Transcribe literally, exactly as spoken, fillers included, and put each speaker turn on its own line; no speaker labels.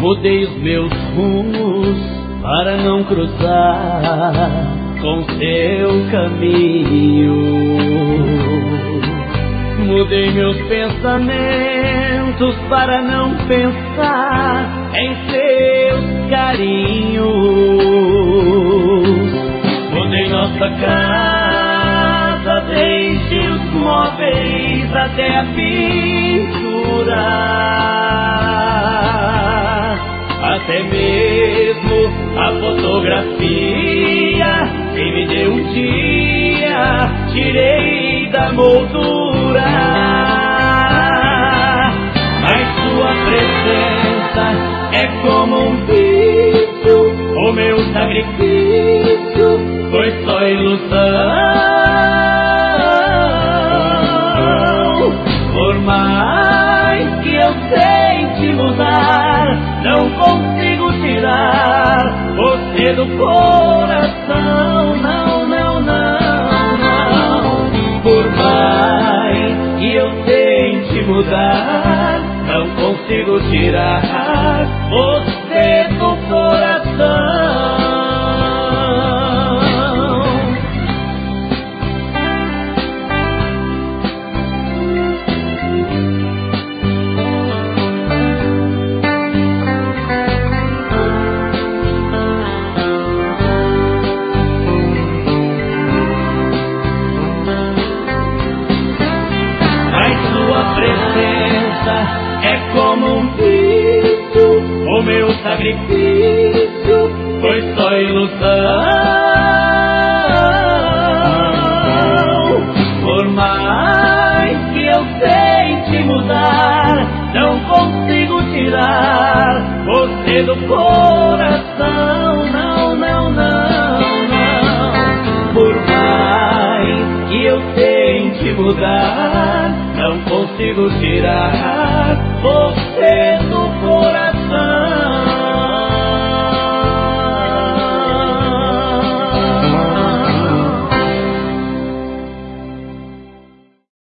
Mudei os meus rumos para não cruzar com seu caminho. Mudei meus pensamentos para não pensar em seus carinhos. Mudei nossa casa, desde os móveis até a pintura, até mesmo a fotografia que me deu um dia, tirei da moldura. Mas sua presença é como um vício, o meu sacrifício foi só ilusão. Por mais que eu tente mudar, não consigo tirar você do coração. Não, não, não, não. Por mais que eu tente mudar, não consigo tirar você do coração. É como um vício, o meu sacrifício foi só ilusão. Por mais que eu tente mudar, não consigo tirar você do coração. Não, não, não, não. Por mais que eu tente mudar, não consigo tirar você